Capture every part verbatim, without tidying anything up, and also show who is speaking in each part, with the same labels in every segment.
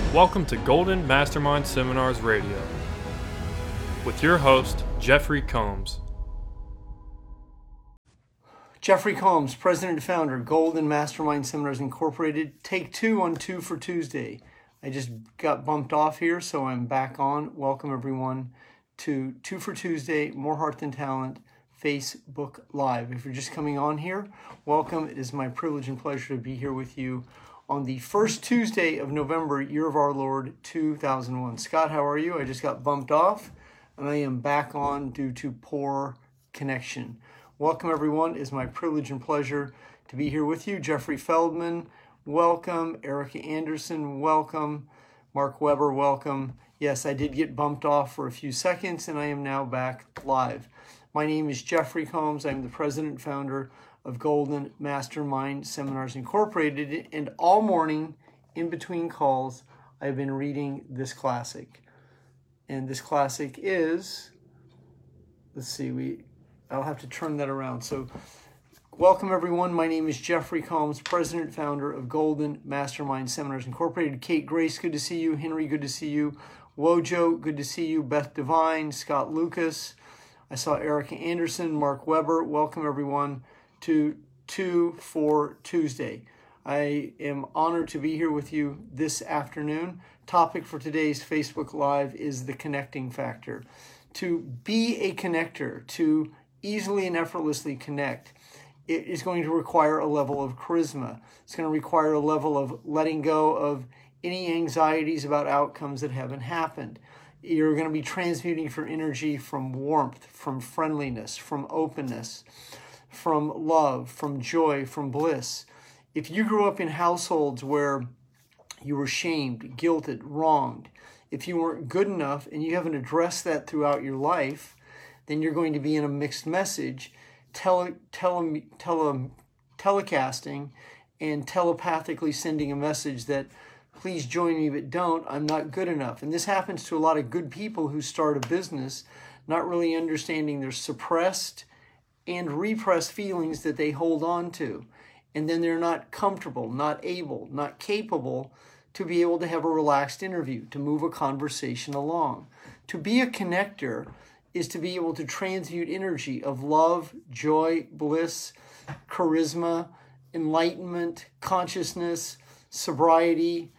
Speaker 1: Welcome to Golden Mastermind Seminars Radio with your host, Jeffrey Combs.
Speaker 2: Jeffrey Combs, President and Founder, Golden Mastermind Seminars Incorporated. Take two on Two for Tuesday. I just got bumped off here, so I'm back on. Welcome everyone to Two for Tuesday, More Heart Than Talent, Facebook Live. If you're just coming on here, welcome. It is my privilege and pleasure to be here with you on the first Tuesday of November, year of our Lord, two thousand one. Scott, how are you? I just got bumped off, and I am back on due to poor connection. Welcome, everyone. It is my privilege and pleasure to be here with you. Jeffrey Feldman, welcome. Erica Anderson, welcome. Mark Weber, welcome. Yes, I did get bumped off for a few seconds, and I am now back live. My name is Jeffrey Combs. I'm the president and founder of Golden Mastermind Seminars Incorporated, and all morning, in between calls, I've been reading this classic. And this classic is, let's see, we, I'll have to turn that around. So, welcome everyone. My name is Jeffrey Combs, president and founder of Golden Mastermind Seminars Incorporated. Kate Grace, good to see you. Henry, good to see you. Wojo, good to see you. Beth Devine, Scott Lucas. I saw Erica Anderson, Mark Weber. Welcome everyone to Two for Tuesday. I am honored to be here with you this afternoon. Topic for today's Facebook Live is the connecting factor. To be a connector, to easily and effortlessly connect, it is going to require a level of charisma. It's going to require a level of letting go of any anxieties about outcomes that haven't happened. You're going to be transmuting for energy from warmth, from friendliness, from openness, from love, from joy, from bliss. If you grew up in households where you were shamed, guilted, wronged, if you weren't good enough and you haven't addressed that throughout your life, then you're going to be in a mixed message, tele, tele, tele, telecasting and telepathically sending a message that, please join me, but don't, I'm not good enough. And this happens to a lot of good people who start a business, not really understanding their suppressed and repressed feelings that they hold on to. And then they're not comfortable, not able, not capable to be able to have a relaxed interview, to move a conversation along. To be a connector is to be able to transmute energy of love, joy, bliss, charisma, enlightenment, consciousness, sobriety,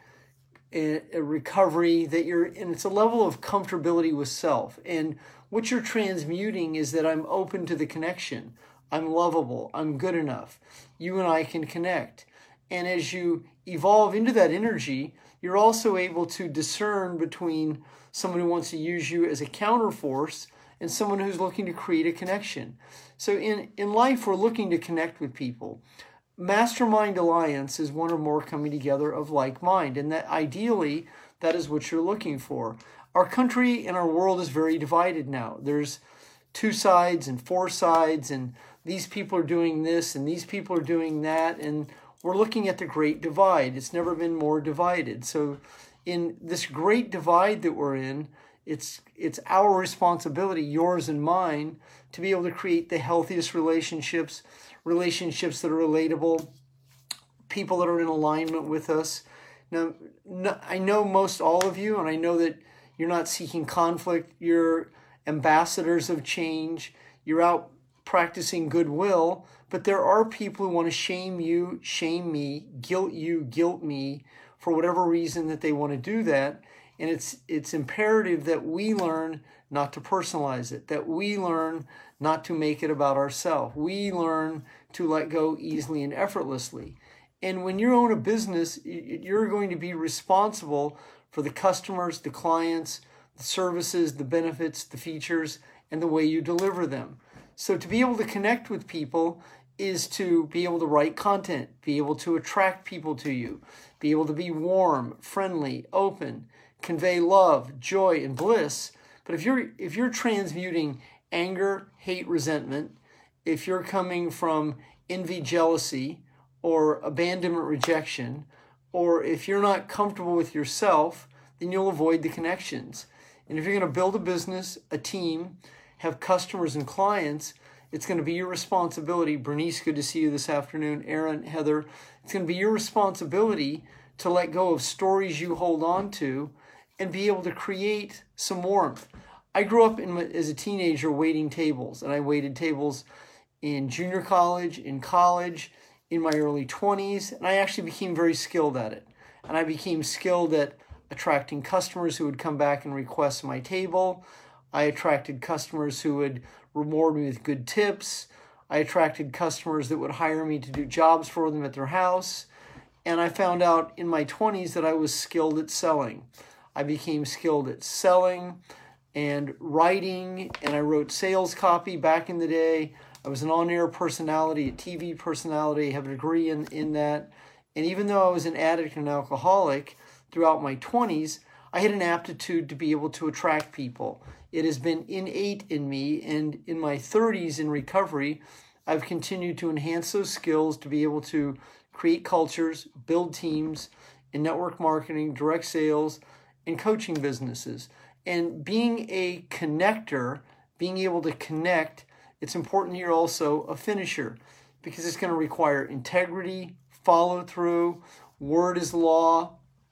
Speaker 2: a recovery, that you're, and it's a level of comfortability with self. And what you're transmuting is that I'm open to the connection. I'm lovable. I'm good enough. You and I can connect. And as you evolve into that energy, you're also able to discern between someone who wants to use you as a counterforce and someone who's looking to create a connection. So in, in life, we're looking to connect with people. Mastermind alliance is one or more coming together of like mind, and that ideally, that is what you're looking for. Our country and our world is very divided now. There's two sides and four sides, and these people are doing this and these people are doing that, and we're looking at the great divide. It's never been more divided. So in this great divide that we're in, it's it's our responsibility, yours and mine, to be able to create the healthiest relationships, relationships that are relatable, people that are in alignment with us. Now, no, I know most all of you, and I know that you're not seeking conflict. You're ambassadors of change. You're out practicing goodwill, but there are people who want to shame you, shame me, guilt you, guilt me, for whatever reason that they want to do that. And it's it's imperative that we learn not to personalize it, that we learn not to make it about ourselves. We learn to let go easily and effortlessly. And when you own a business, you're going to be responsible for the customers, the clients, the services, the benefits, the features, and the way you deliver them. So to be able to connect with people is to be able to write content, be able to attract people to you, be able to be warm, friendly, open, convey love, joy, and bliss. But if you're if you're transmuting anger, hate, resentment, if you're coming from envy, jealousy, or abandonment, rejection, or if you're not comfortable with yourself, then you'll avoid the connections. And if you're going to build a business, a team, have customers and clients, it's going to be your responsibility. Bernice, good to see you this afternoon. Aaron, Heather, it's going to be your responsibility to let go of stories you hold on to and be able to create some warmth. I grew up in, as a teenager waiting tables, and I waited tables in junior college, in college, in my early twenties, and I actually became very skilled at it. And I became skilled at attracting customers who would come back and request my table. I attracted customers who would reward me with good tips. I attracted customers that would hire me to do jobs for them at their house. And I found out in my twenties that I was skilled at selling. I became skilled at selling and writing, and I wrote sales copy back in the day. I was an on-air personality, a T V personality, have a degree in, in that. And even though I was an addict and an alcoholic throughout my twenties, I had an aptitude to be able to attract people. It has been innate in me, and in my thirties in recovery, I've continued to enhance those skills to be able to create cultures, build teams in network marketing, direct sales, and coaching businesses. And being a connector, being able to connect, it's important here also a finisher, because it's going to require integrity, follow through, word is law,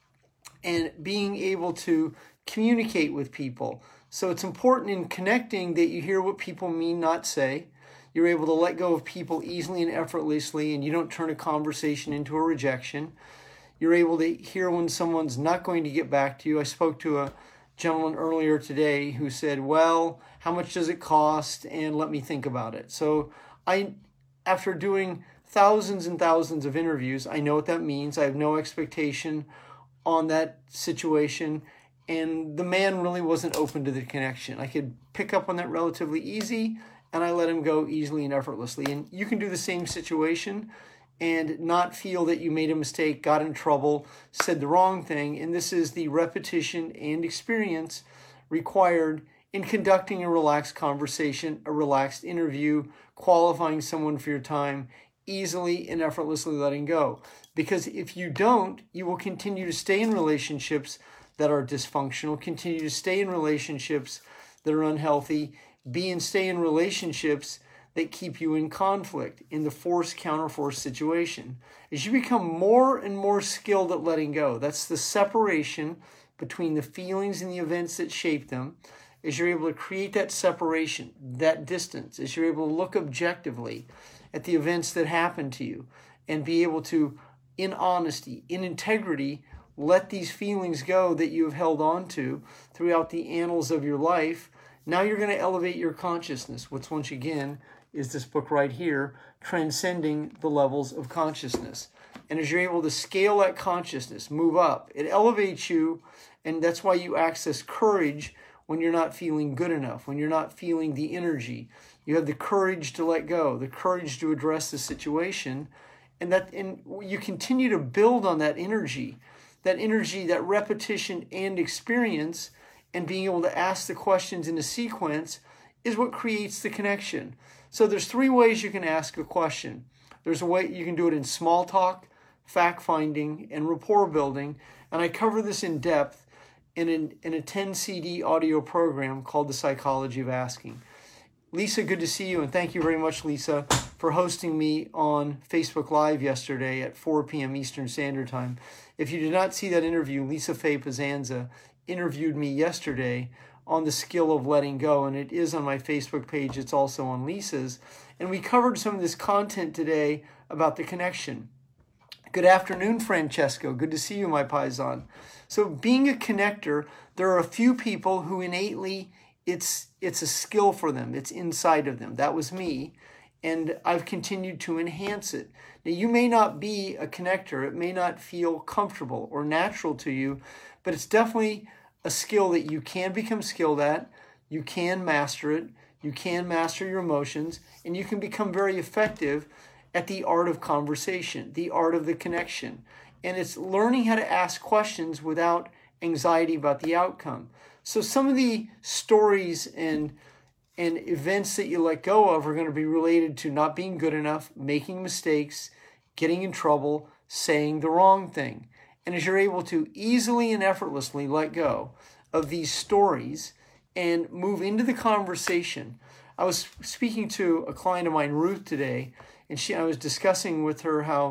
Speaker 2: and being able to communicate with people. So it's important in connecting that you hear what people mean, not say. You're able to let go of people easily and effortlessly, and you don't turn a conversation into a rejection. You're able to hear when someone's not going to get back to you. I spoke to a gentleman earlier today who said, well, how much does it cost? And let me think about it. So I, after doing thousands and thousands of interviews, I know what that means. I have no expectation on that situation. And the man really wasn't open to the connection. I could pick up on that relatively easy, and I let him go easily and effortlessly. And you can do the same situation and not feel that you made a mistake, got in trouble, said the wrong thing. And this is the repetition and experience required in conducting a relaxed conversation, a relaxed interview, qualifying someone for your time, easily and effortlessly letting go. Because if you don't, you will continue to stay in relationships that are dysfunctional, continue to stay in relationships that are unhealthy, be and stay in relationships that keep you in conflict, in the force counterforce situation. As you become more and more skilled at letting go, that's the separation between the feelings and the events that shape them. As you're able to create that separation, that distance, as you're able to look objectively at the events that happen to you and be able to, in honesty, in integrity, let these feelings go that you have held on to throughout the annals of your life. Now you're going to elevate your consciousness, which once again is this book right here, Transcending the Levels of Consciousness. And as you're able to scale that consciousness, move up, it elevates you, and that's why you access courage when you're not feeling good enough, when you're not feeling the energy. You have the courage to let go, the courage to address the situation, and that and you continue to build on that energy, that energy, that repetition and experience, and being able to ask the questions in a sequence is what creates the connection. So there's three ways you can ask a question. There's a way you can do it in small talk, fact-finding, and rapport building, and I cover this in depth in, an, in a ten C D audio program called The Psychology of Asking. Lisa, good to see you, and thank you very much, Lisa, for hosting me on Facebook Live yesterday at four p.m. Eastern Standard Time. If you did not see that interview, Lisa Faye Pazanza interviewed me yesterday on the skill of letting go, and it is on my Facebook page. It's also on Lisa's. And we covered some of this content today about the connection. Good afternoon, Francesco. Good to see you, my paisan. So being a connector, there are a few people who innately, it's it's a skill for them. It's inside of them. That was me, and I've continued to enhance it. Now, you may not be a connector. It may not feel comfortable or natural to you, but it's definitely a skill that you can become skilled at. You can master it. You can master your emotions, and you can become very effective at the art of conversation, the art of the connection. And it's learning how to ask questions without anxiety about the outcome. So some of the stories and and events that you let go of are going to be related to not being good enough, making mistakes, getting in trouble, saying the wrong thing. And as you're able to easily and effortlessly let go of these stories and move into the conversation. I was speaking to a client of mine, Ruth, today, and she I was discussing with her how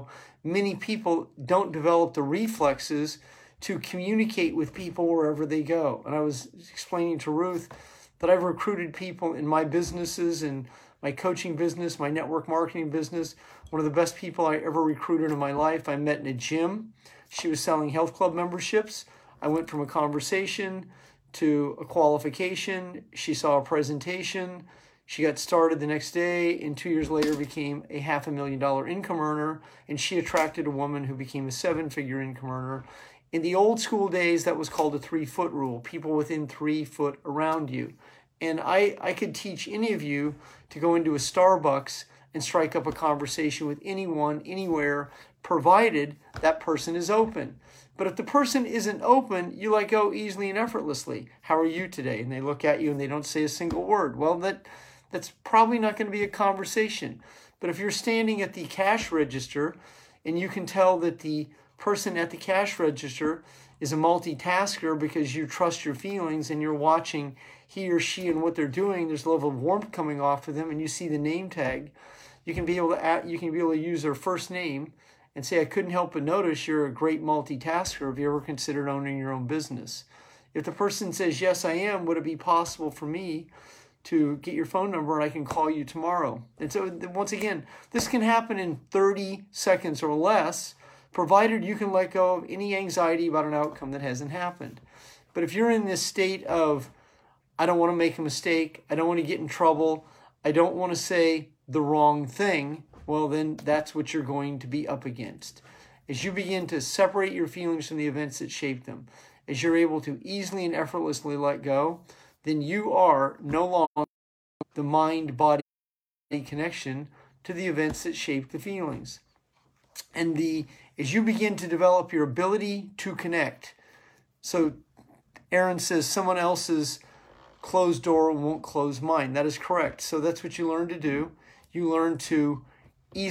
Speaker 2: many people don't develop the reflexes to communicate with people wherever they go. And I was explaining to Ruth that I've recruited people in my businesses and my coaching business, my network marketing business. One of the best people I ever recruited in my life, I met in a gym. She was selling health club memberships. I went from a conversation to a qualification. She saw a presentation. She got started the next day, and two years later became a half a million dollar income earner, and she attracted a woman who became a seven-figure income earner. In the old school days, that was called a three-foot rule, people within three foot around you. And I, I could teach any of you to go into a Starbucks and strike up a conversation with anyone, anywhere, provided that person is open. But if the person isn't open, you let go easily and effortlessly. How are you today? And they look at you and they don't say a single word. Well, that that's probably not going to be a conversation. But if you're standing at the cash register and you can tell that the person at the cash register is a multitasker because you trust your feelings and you're watching he or she and what they're doing, there's a level of warmth coming off of them, and you see the name tag, you can be able to add, you can be able to use their first name and say, I couldn't help but notice you're a great multitasker. Have you ever considered owning your own business? If the person says, yes, I am, would it be possible for me to get your phone number and I can call you tomorrow? And so once again, this can happen in thirty seconds or less, provided you can let go of any anxiety about an outcome that hasn't happened. But if you're in this state of, I don't want to make a mistake, I don't want to get in trouble, I don't want to say the wrong thing, well, then that's what you're going to be up against. As you begin to separate your feelings from the events that shape them, as you're able to easily and effortlessly let go, then you are no longer the mind-body connection to the events that shape the feelings. And the as you begin to develop your ability to connect, so Aaron says someone else's closed door won't close mine. That is correct. So that's what you learn to do. You learn to easily.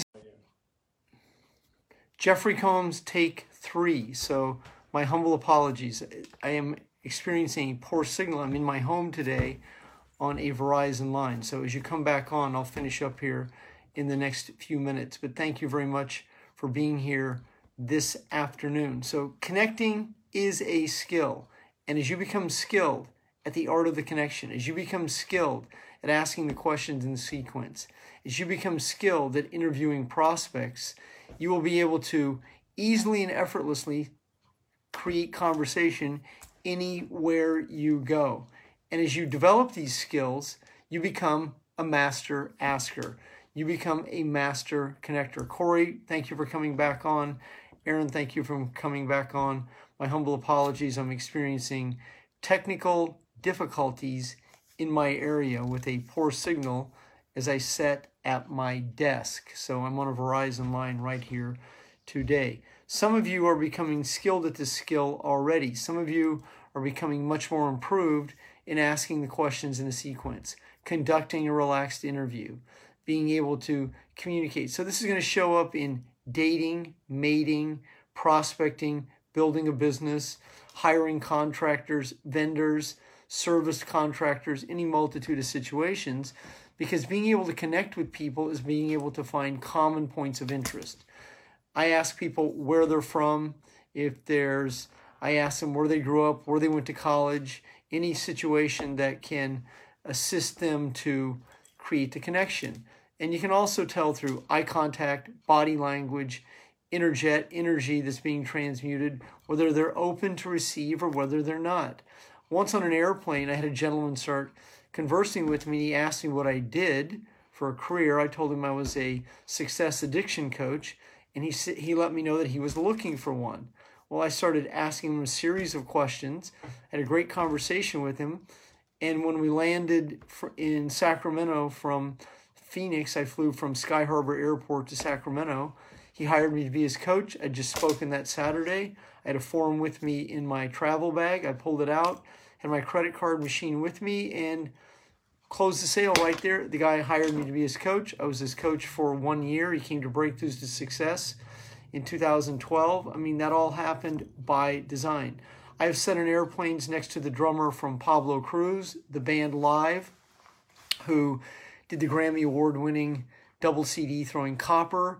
Speaker 2: Jeffrey Combs, take three. So my humble apologies. I am experiencing a poor signal. I'm in my home today on a Verizon line. So as you come back on, I'll finish up here in the next few minutes. But thank you very much for being here this afternoon. So connecting is a skill. And as you become skilled at the art of the connection, as you become skilled at asking the questions in the sequence, as you become skilled at interviewing prospects, you will be able to easily and effortlessly create conversation anywhere you go. And as you develop these skills, you become a master asker. You become a master connector. Corey, thank you for coming back on. Aaron, thank you for coming back on. My humble apologies. I'm experiencing technical difficulties in my area with a poor signal as I sat at my desk. So I'm on a Verizon line right here today. Some of you are becoming skilled at this skill already. Some of you are becoming much more improved in asking the questions in a sequence, conducting a relaxed interview, being able to communicate. So this is going to show up in dating, mating, prospecting, building a business, hiring contractors, vendors, service contractors, any multitude of situations, because being able to connect with people is being able to find common points of interest. I ask people where they're from, if there's, I ask them where they grew up, where they went to college, any situation that can assist them to create the connection. And you can also tell through eye contact, body language, interjet, energy that's being transmuted, whether they're open to receive or whether they're not. Once on an airplane, I had a gentleman start conversing with me. He asked me what I did for a career. I told him I was a success addiction coach, and he he let me know that he was looking for one. Well, I started asking him a series of questions, had a great conversation with him, and when we landed in Sacramento from Phoenix, I flew from Sky Harbor Airport to Sacramento. He hired me to be his coach. I'd just spoken that Saturday. I had a form with me in my travel bag. I pulled it out, had my credit card machine with me, and closed the sale right there. The guy hired me to be his coach. I was his coach for one year. He came to Breakthroughs to Success in two thousand twelve. I mean, that all happened by design. I have sat in airplanes next to the drummer from Pablo Cruz, the band Live, who did the Grammy Award-winning double C D Throwing Copper.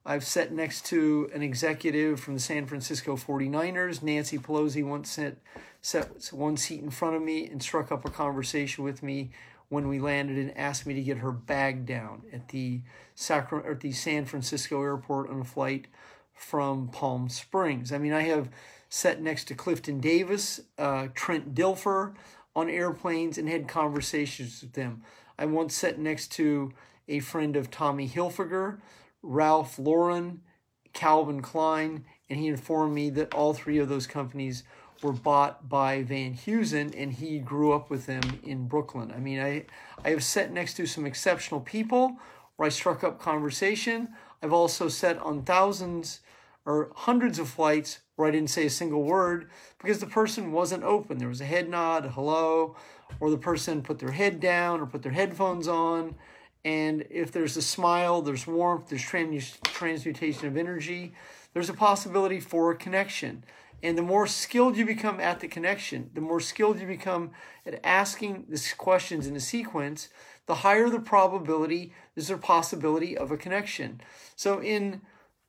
Speaker 2: I've sat next to an executive from the San Francisco forty-niners. Nancy Pelosi once sat, sat one seat in front of me and struck up a conversation with me when we landed and asked me to get her bag down at the Sacra- or at the San Francisco airport on a flight from Palm Springs. I mean, I have sat next to Clifton Davis, uh, Trent Dilfer on airplanes and had conversations with them. I once sat next to a friend of Tommy Hilfiger, Ralph Lauren, Calvin Klein, and he informed me that all three of those companies were bought by Van Heusen, and he grew up with them in Brooklyn. I mean, I, I have sat next to some exceptional people where I struck up conversation. I've also sat on thousands or hundreds of flights where I didn't say a single word because the person wasn't open. There was a head nod, a hello, or the person put their head down or put their headphones on. And if there's a smile, there's warmth, there's trans- transmutation of energy, there's a possibility for a connection. And the more skilled you become at the connection, the more skilled you become at asking these questions in a sequence, the higher the probability is there possibility of a connection. So in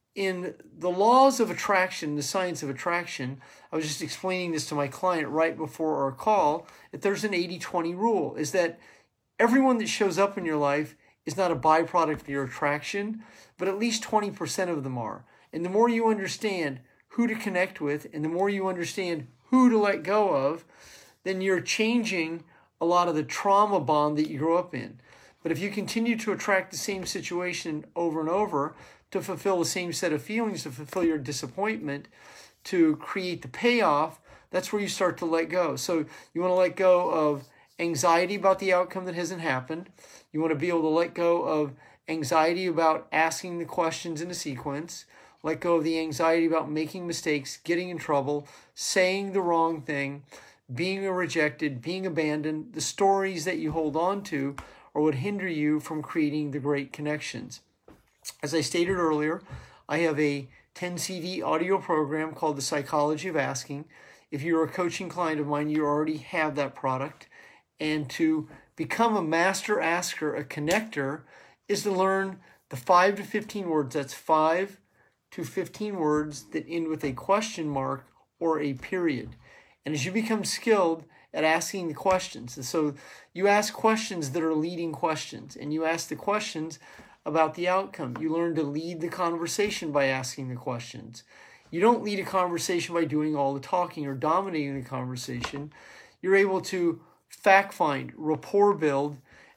Speaker 2: in the laws of attraction, the science of attraction, I was just explaining this to my client right before our call, that there's an eighty twenty rule, is that everyone that shows up in your life is not a byproduct of your attraction, but at least twenty percent of them are. And the more you understand who to connect with, and the more you understand who to let go of, then you're changing a lot of the trauma bond that you grew up in. But if you continue to attract the same situation over and over to fulfill the same set of feelings, to fulfill your disappointment, to create the payoff, that's where you start to let go. So you want to let go of anxiety about the outcome that hasn't happened. You want to be able to let go of anxiety about asking the questions in a sequence. Let go of the anxiety about making mistakes, getting in trouble, saying the wrong thing, being rejected, being abandoned. The stories that you hold on to are what hinder you from creating the great connections. As I stated earlier, I have a ten C D audio program called The Psychology of Asking. If you're a coaching client of mine, you already have that product. And to become a master asker, a connector, is to learn the five to fifteen words. That's five to fifteen words that end with a question mark or a period. And as you become skilled at asking the questions, and so you ask questions that are leading questions, and you ask the questions about the outcome. You learn to lead the conversation by asking the questions. You don't lead a conversation by doing all the talking or dominating the conversation. You're able to fact find, rapport build,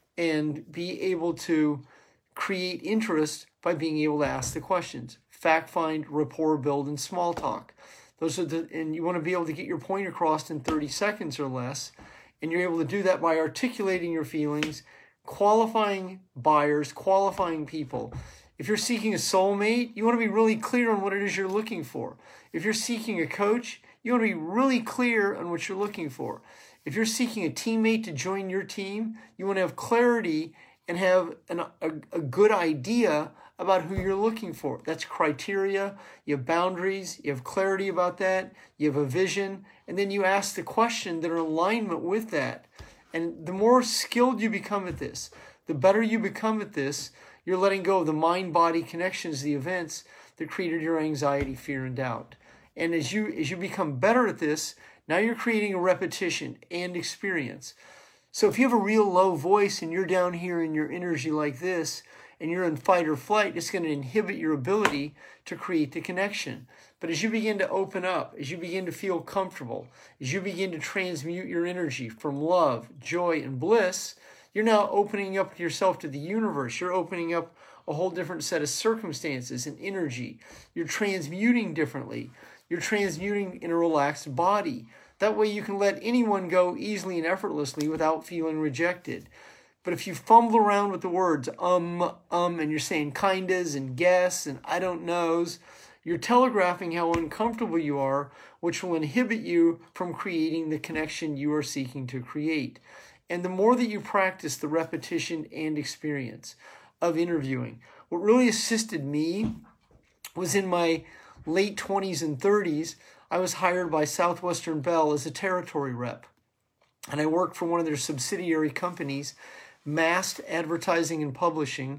Speaker 2: and be able to create interest by being able to ask the questions. Fact find, rapport build, and small talk. Those are the, and you want to be able to get your point across in thirty seconds or less, and you're able to do that by articulating your feelings, qualifying buyers, qualifying people. If you're seeking a soulmate, you want to be really clear on what it is you're looking for. If you're seeking a coach, you want to be really clear on what you're looking for. If you're seeking a teammate to join your team, you want to have clarity and have an, a, a good idea about who you're looking for. That's criteria. You have boundaries. You have clarity about that. You have a vision. And then you ask the question that are in alignment with that. And the more skilled you become at this, the better you become at this, you're letting go of the mind-body connections, the events that created your anxiety, fear, and doubt. And as you as you become better at this, now you're creating a repetition and experience. So if you have a real low voice and you're down here in your energy like this, and you're in fight or flight, it's going to inhibit your ability to create the connection. But as you begin to open up, as you begin to feel comfortable, as you begin to transmute your energy from love, joy, and bliss, you're now opening up yourself to the universe. You're opening up a whole different set of circumstances and energy. You're transmuting differently. You're transmuting in a relaxed body. That way you can let anyone go easily and effortlessly without feeling rejected. But if you fumble around with the words um, um, and you're saying kindas and guess and I don't knows, you're telegraphing how uncomfortable you are, which will inhibit you from creating the connection you are seeking to create. And the more that you practice the repetition and experience of interviewing, what really assisted me was in my late twenties and thirties, I was hired by Southwestern Bell as a territory rep. And I worked for one of their subsidiary companies, Mast Advertising and Publishing,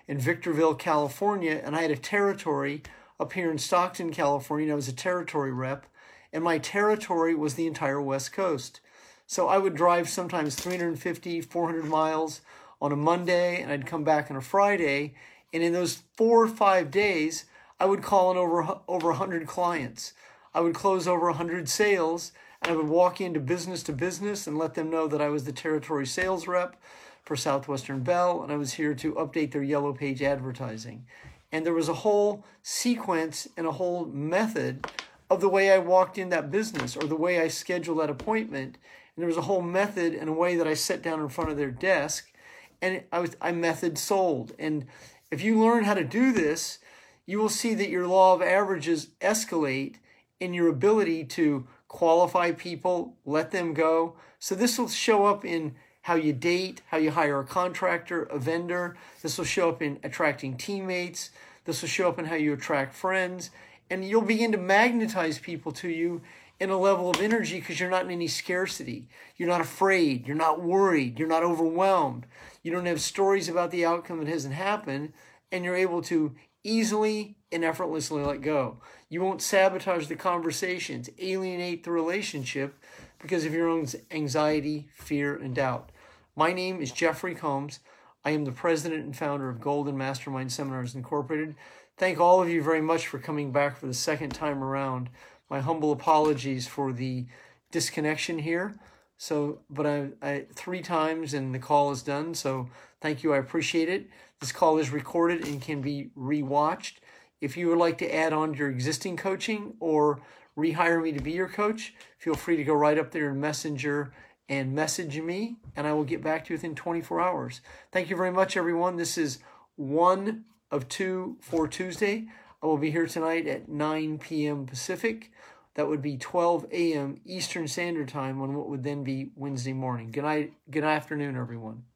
Speaker 2: in Victorville, California, and I had a territory up here in Stockton, California, and I was a territory rep, and my territory was the entire West Coast. So I would drive sometimes three hundred fifty, four hundred miles on a Monday, and I'd come back on a Friday, and in those four or five days, I would call in over, over one hundred clients. I would close over one hundred sales, and I would walk into business to business and let them know that I was the territory sales rep for Southwestern Bell, and I was here to update their Yellow Page advertising. And there was a whole sequence and a whole method of the way I walked in that business or the way I scheduled that appointment. And there was a whole method and a way that I sat down in front of their desk, and I was I method sold. And if you learn how to do this, you will see that your law of averages escalate in your ability to qualify people, let them go. So this will show up in how you date, how you hire a contractor, a vendor. This will show up in attracting teammates. This will show up in how you attract friends. And you'll begin to magnetize people to you in a level of energy because you're not in any scarcity. You're not afraid. You're not worried. You're not overwhelmed. You don't have stories about the outcome that hasn't happened, and you're able to easily and effortlessly let go. You won't sabotage the conversations, alienate the relationship because of your own anxiety, fear, and doubt. My name is Jeffrey Combs. I am the president and founder of Golden Mastermind Seminars Incorporated. Thank all of you very much for coming back for the second time around. My humble apologies for the disconnection here. So, but I, I three times and the call is done. So thank you. I appreciate it. This call is recorded and can be rewatched. If you would like to add on to your existing coaching or rehire me to be your coach, feel free to go right up there in Messenger and message me, and I will get back to you within twenty-four hours. Thank you very much, everyone. This is one of two for Tuesday. I will be here tonight at nine p.m. Pacific. That would be twelve a.m. Eastern Standard Time on what would then be Wednesday morning. Good night, good afternoon, everyone.